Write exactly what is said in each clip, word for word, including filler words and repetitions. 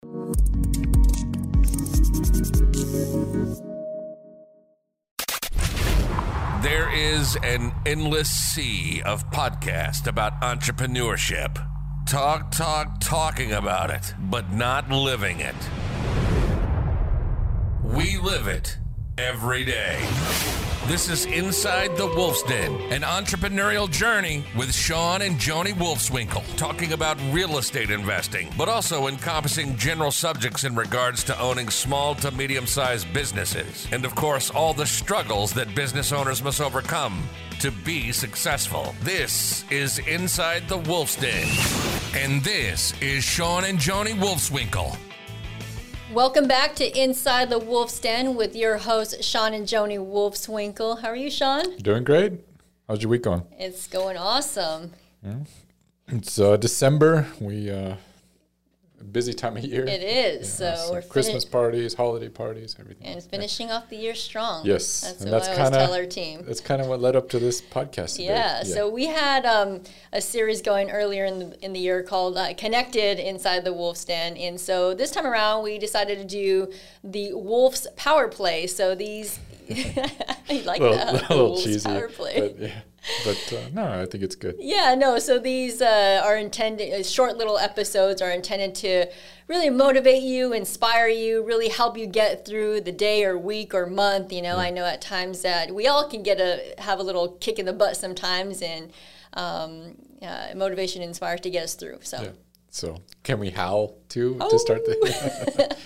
There is an endless sea of podcasts about entrepreneurship. Talk, talk, talking about it, but not living it. We live it every day. This is Inside the Wolf's Den, an entrepreneurial journey with Sean and Joni Wolfswinkel, talking about real estate investing, but also encompassing general subjects in regards to owning small to medium-sized businesses. And of course, all the struggles that business owners must overcome to be successful. This is Inside the Wolf's Den. And this is Sean and Joni Wolfswinkel. Welcome back to Inside the Wolf's Den with your hosts, Sean and Joni Wolfswinkel. How are you, Sean? Doing great. How's your week going? It's going awesome. Yeah. It's uh, December. We uh, busy time of year. It is. Yeah, so so we're Christmas fini- parties, holiday parties, everything. And finishing off the year strong. Yes. That's and what that's I always kinda, tell our team. That's kind of what led up to this podcast today. Yeah, yeah. So we had um, a series going earlier in the in the year called uh, Connected Inside the Wolf's Den. And so this time around, we decided to do the Wolf's Power Play. So these, you like little, that? A little Wolf's cheesy. Power Play. But, yeah. But uh, no, I think it's good. Yeah, no. So these uh, are intended, uh, short little episodes are intended to really motivate you, inspire you, really help you get through the day or week or month. You know, yeah. I know at times that we all can get a have a little kick in the butt sometimes, and um, uh, motivation inspires to get us through. So, yeah. So can we howl too oh. to start the?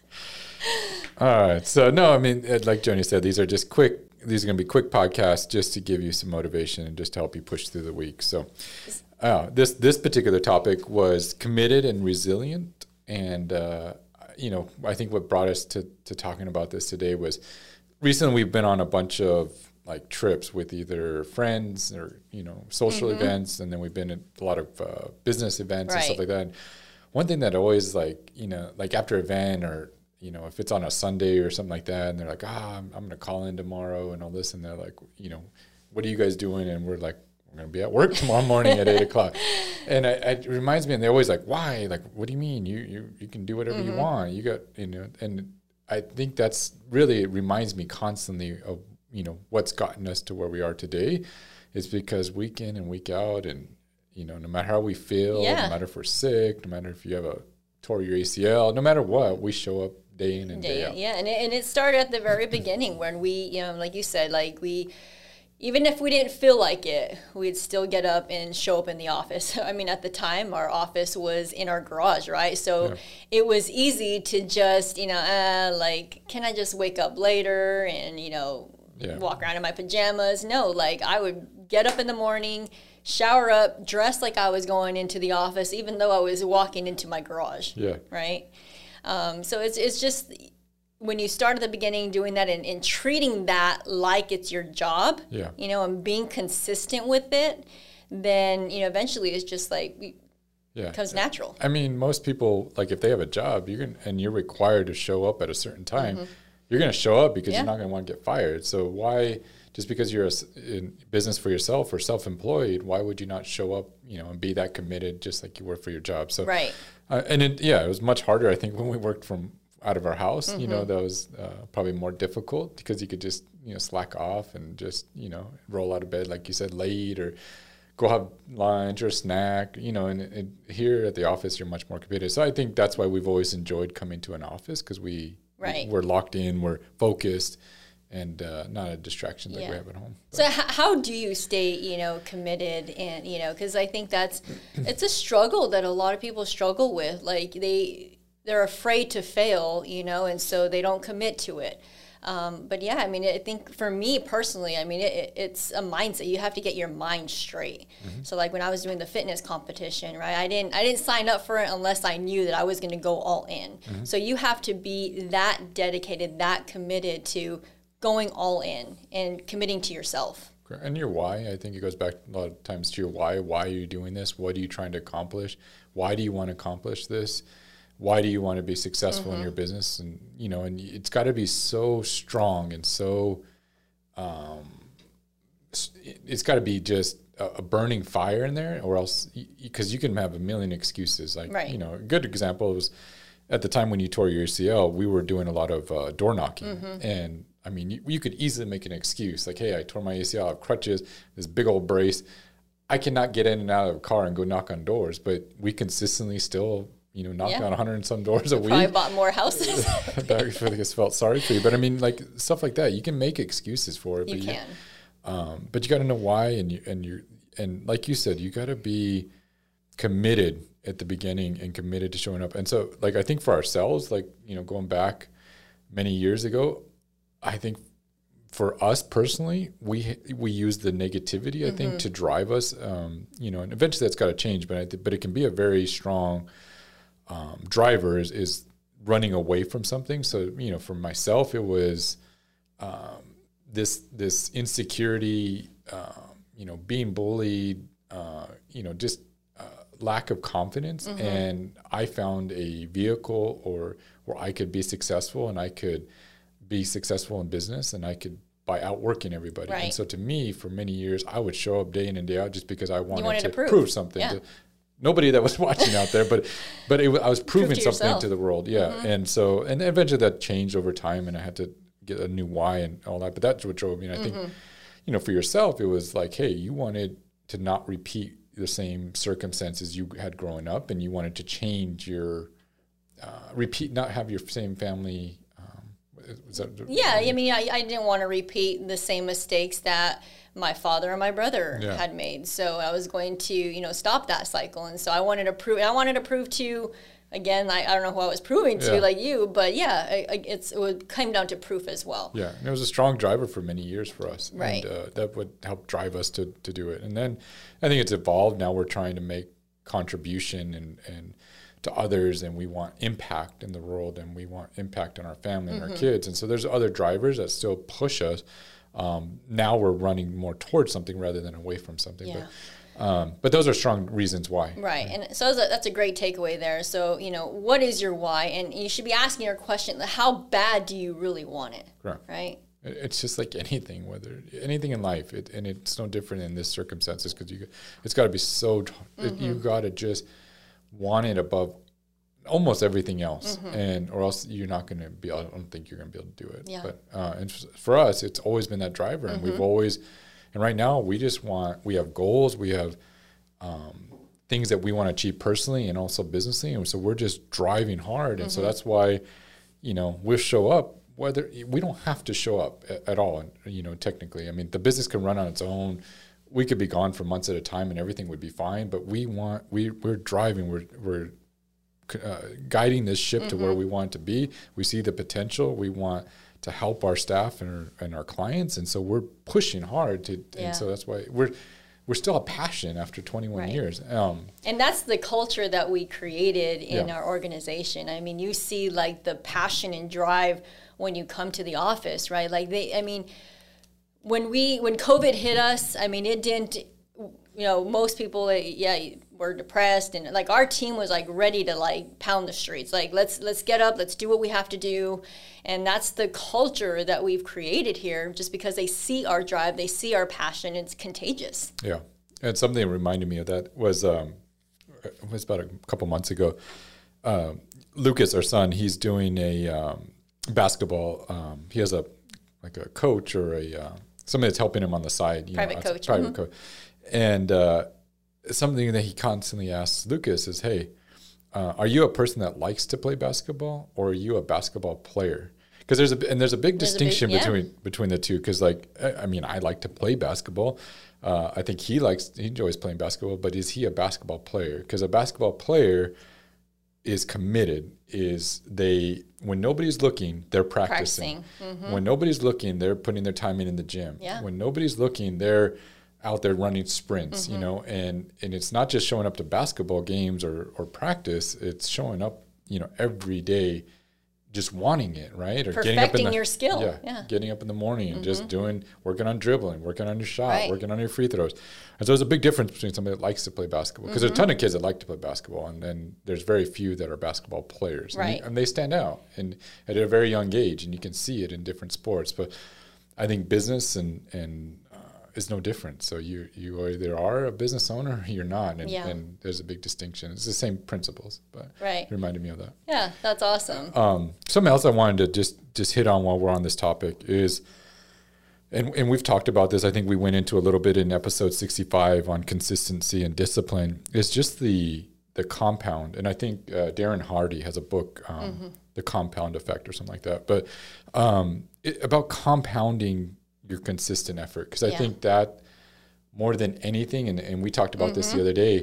All right. So no, I mean, like Joni said, these are just quick. These are going to be quick podcasts just to give you some motivation and just to help you push through the week. So uh, this this particular topic was committed and resilient. And, uh, you know, I think what brought us to, to talking about this today was recently we've been on a bunch of like trips with either friends or, you know, social mm-hmm. events. And then we've been at a lot of uh, business events right. and stuff like that. And one thing that always like, you know, like after an event or, you know, if it's on a Sunday or something like that, and they're like, ah, I'm, I'm going to call in tomorrow and all this. And they're like, you know, what are you guys doing? And we're like, we're going to be at work tomorrow morning at eight o'clock. And I, it reminds me, and they're always like, why? Like, what do you mean? You you, you can do whatever mm-hmm. you want. You got, you know, and I think that's really, it reminds me constantly of, you know, what's gotten us to where we are today is because week in and week out and, you know, no matter how we feel, yeah. no matter if we're sick, no matter if you have a tore your A C L, no matter what, we show up day in and day, day out. Yeah, and it, and it started at the very beginning when we, you know, like you said, like we, even if we didn't feel like it, we'd still get up and show up in the office. I mean, at the time, our office was in our garage, right? So yeah. it was easy to just, you know, uh, like, can I just wake up later and, you know, yeah. walk around in my pajamas? No, like I would get up in the morning, shower up, dress like I was going into the office, even though I was walking into my garage. Yeah. Right? Um, so it's it's just when you start at the beginning doing that and, and treating that like it's your job, yeah. you know, and being consistent with it, then, you know, eventually it's just like yeah. it becomes natural. I mean, most people, like if they have a job, you're gonna, and you're required to show up at a certain time, mm-hmm. you're going to show up because yeah. you're not going to want to get fired. So why, just because you're a, in business for yourself or self-employed, why would you not show up, you know, and be that committed just like you were for your job? So, right. Uh, and it, yeah, it was much harder, I think, when we worked from out of our house. Mm-hmm. You know, that was uh, probably more difficult because you could just, you know, slack off and just, you know, roll out of bed, like you said, late or go have lunch or snack, you know, and, and here at the office, you're much more committed. So I think that's why we've always enjoyed coming to an office because we, right. we're locked in, we're focused, and uh, not a distraction like yeah. we have at home. But. So h- how do you stay, you know, committed and, you know, because I think that's, it's a struggle that a lot of people struggle with. Like they, they're afraid to fail, you know, and so they don't commit to it. Um, but yeah, I mean, I think for me personally, I mean, it, it's a mindset. You have to get your mind straight. Mm-hmm. So like when I was doing the fitness competition, right, I didn't, I didn't sign up for it unless I knew that I was going to go all in. Mm-hmm. So you have to be that dedicated, that committed to going all in and committing to yourself. And your why, I think it goes back a lot of times to your why. Why are you doing this? What are you trying to accomplish? Why do you want to accomplish this? Why do you want to be successful mm-hmm. in your business? And, you know, and it's got to be so strong and so, um, it's got to be just a, a burning fire in there, or else, because you can have a million excuses. Like, right. you know, a good example was, at the time when you tore your A C L, we were doing a lot of uh, door knocking. Mm-hmm. And I mean, you, you could easily make an excuse like, hey, I tore my A C L, I have crutches, this big old brace. I cannot get in and out of a car and go knock on doors, but we consistently still, you know, knock yeah. on a hundred and some doors a you week. Probably bought more houses. I just felt sorry for you. But I mean, like stuff like that, you can make excuses for it. You but can. You, um, but you got to know why. And you, and you, and like you said, you got to be committed at the beginning and committed to showing up. And so like, I think for ourselves, like, you know, going back many years ago, I think for us personally, we we use the negativity, I mm-hmm. think, to drive us. Um, you know, and eventually that's got to change. But I th- but it can be a very strong um, driver. Is, is running away from something. So you know, for myself, it was um, this this insecurity. Uh, you know, being bullied. Uh, you know, just uh, lack of confidence. Mm-hmm. And I found a vehicle or where I could be successful and I could be successful in business and I could by outworking everybody. Right. And so to me, for many years, I would show up day in and day out just because I wanted, wanted to, to prove, prove something. Yeah. To nobody that was watching out there, but but it, I was proving to something yourself. to the world. Yeah. Mm-hmm. And so, and eventually that changed over time and I had to get a new why and all that. But that's what drove me. And I mm-hmm. think, you know, for yourself, it was like, hey, you wanted to not repeat the same circumstances you had growing up and you wanted to change your, uh, repeat, not have your same family. Was that, yeah, I mean, I, I didn't want to repeat the same mistakes that my father and my brother yeah. had made. So I was going to, you know, stop that cycle. And so I wanted to prove, I wanted to prove to, again, I, I don't know who I was proving to, yeah. like you, but yeah, I, I, it's, it would come down to proof as well. Yeah, and it was a strong driver for many years for us. Right. And uh, that would help drive us to, to do it. And then I think it's evolved. Now we're trying to make contribution and, and to others, and we want impact in the world, and we want impact on our family and mm-hmm. our kids. And so there's other drivers that still push us. Um, now we're running more towards something rather than away from something. Yeah. But, um, but those are strong reasons why. Right. And so that's a, that's a great takeaway there. So, you know, what is your why? And you should be asking your question, how bad do you really want it? Correct. Right. It's just like anything, whether anything in life, it, and it's no different in this circumstances because you, it's got to be so, mm-hmm. it, you got to just want it above almost everything else, mm-hmm. and or else you're not going to be. I don't think you're going to be able to do it. Yeah. But uh, and for us, it's always been that driver, and mm-hmm. we've always, and right now we just want. We have goals. We have um, things that we want to achieve personally and also businessly, and so we're just driving hard, and mm-hmm. so that's why, you know, we'll show up. Whether we don't have to show up at, at all, you know, technically. I mean, the business can run on its own. We could be gone for months at a time and everything would be fine, but we want, we, we're driving, we're, we're uh, guiding this ship mm-hmm. to where we want it to be. We see the potential. We want to help our staff and our, and our clients. And so we're pushing hard to, yeah. and so that's why we're, we're still a passion after twenty-one right. years. Um, and that's the culture that we created in yeah. our organization. I mean, you see like the passion and drive when you come to the office, right? Like they, I mean, when we, when COVID hit us, I mean, it didn't, you know, most people, yeah, were depressed, and like our team was like ready to like pound the streets. Like, let's, let's get up, let's do what we have to do. And that's the culture that we've created here, just because they see our drive, they see our passion, it's contagious. Yeah. And something that reminded me of that was, um, it was about a couple months ago, uh, Lucas, our son, he's doing a, um, basketball. Um, he has a, like a coach or a, uh, somebody that's helping him on the side. You private know, coach. Private mm-hmm. coach. And uh, something that he constantly asks Lucas is, hey, uh, are you a person that likes to play basketball or are you a basketball player? Because there's a, and there's a big there's distinction a big, yeah. between, between the two. Because like, I, I mean, I like to play basketball. Uh, I think he likes, he enjoys playing basketball, but is he a basketball player? Because a basketball player is committed, is they, when nobody's looking, they're practicing. practicing. Mm-hmm. When nobody's looking, they're putting their time in in the gym. Yeah. When nobody's looking, they're out there running sprints, mm-hmm. you know, and, and it's not just showing up to basketball games or, or practice, it's showing up, you know, every day just wanting it, right? Or perfecting getting up in the, your skill. Yeah, yeah. Getting up in the morning and mm-hmm. just doing, working on dribbling, working on your shot, right. working on your free throws. And so there's a big difference between somebody that likes to play basketball, because mm-hmm. there's a ton of kids that like to play basketball, and then there's very few that are basketball players. Right. And, you, and they stand out and at a very young age, and you can see it in different sports. But I think business and, and uh, is no different. So you you either are a business owner or you're not, and, Yeah. and there's a big distinction. It's the same principles, but Right. it reminded me of that. Yeah, that's awesome. Um, something else I wanted to just just hit on while we're on this topic is, and and we've talked about this. I think we went into a little bit in episode sixty-five on consistency and discipline. It's just the the compound, and I think uh, Darren Hardy has a book, um, mm-hmm. The Compound Effect or something like that. But um, it, about compounding your consistent effort, because I Yeah. think that more than anything, and, and we talked about Mm-hmm. this the other day.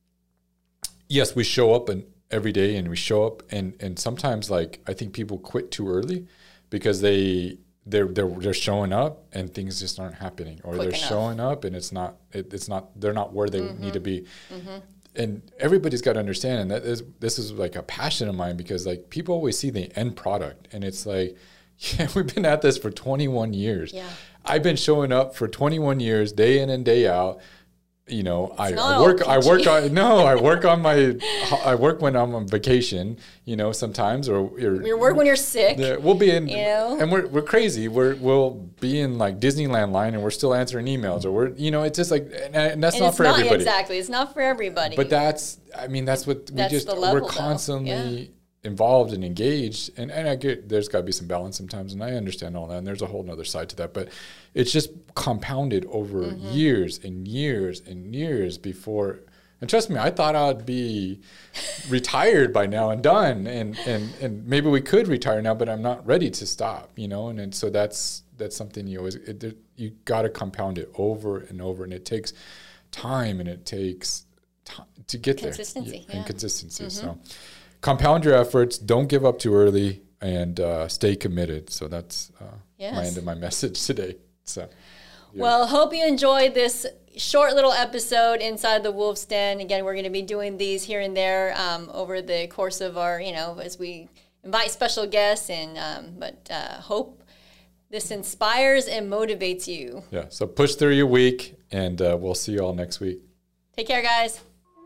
Yes, we show up and every day, and we show up, and and sometimes like I think people quit too early because they they're they're they're showing up and things just aren't happening, or Quick they're enough. showing up and it's not it, it's not they're not where they Mm-hmm. need to be. And everybody's got to understand, and that is this is like a passion of mine, because like people always see the end product, and it's like, yeah, we've been at this for twenty-one years. Yeah. I've been showing up for twenty-one years, day in and day out. You know, I, not I work. all I work peachy. on no. I work on my. I work when I'm on vacation. You know, sometimes or or You work when you're sick. yeah, we'll be in, You know? and we're we're crazy. We're we'll be in like Disneyland line, and we're still answering emails, or we're you know, it's just like, and, and that's And not it's for not everybody. exactly. It's not for everybody. But that's, I mean, that's what we That's just the level, we're though. constantly Yeah. involved and engaged, and and I get there's got to be some balance sometimes, and I understand all that, and there's a whole other side to that, but it's just compounded over Mm-hmm. years and years and years before. And trust me, I thought I'd be retired by now and done, and, and, and maybe we could retire now, but I'm not ready to stop, you know. And, and so that's that's something you always it, there- you got to compound it over and over, and it takes time, and it takes time to get Consistency, there, yeah. and consistency. So compound your efforts, don't give up too early, and uh, stay committed. So that's uh, my Yes. end of my message today. So. Well, hope you enjoyed this short little episode inside the Wolf's Den. Again, we're going to be doing these here and there um, over the course of our, you know, as we invite special guests. And um, but uh, hope this inspires and motivates you. Yeah, so push through your week, and uh, we'll see you all next week. Take care, guys.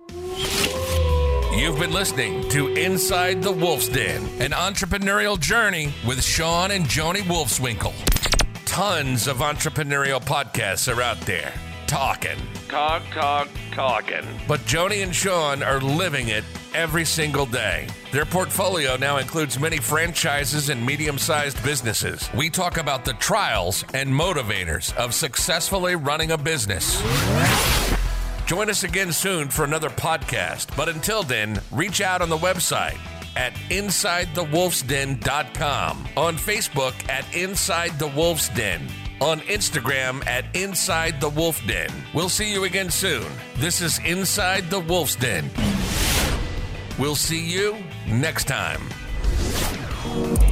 You've been listening to Inside the Wolf's Den, an entrepreneurial journey with Sean and Joni Wolfswinkle. Tons of entrepreneurial podcasts are out there, talking, talk, talk, talking. But Joni and Sean are living it every single day. Their portfolio now includes many franchises and medium-sized businesses. We talk about the trials and motivators of successfully running a business. Join us again soon for another podcast. But until then, reach out on the website at inside the wolf's den dot com, on Facebook at Inside the Wolf's Den, on Instagram at Inside the Wolf Den. We'll see you again soon. This is Inside the Wolf's Den. We'll see you next time.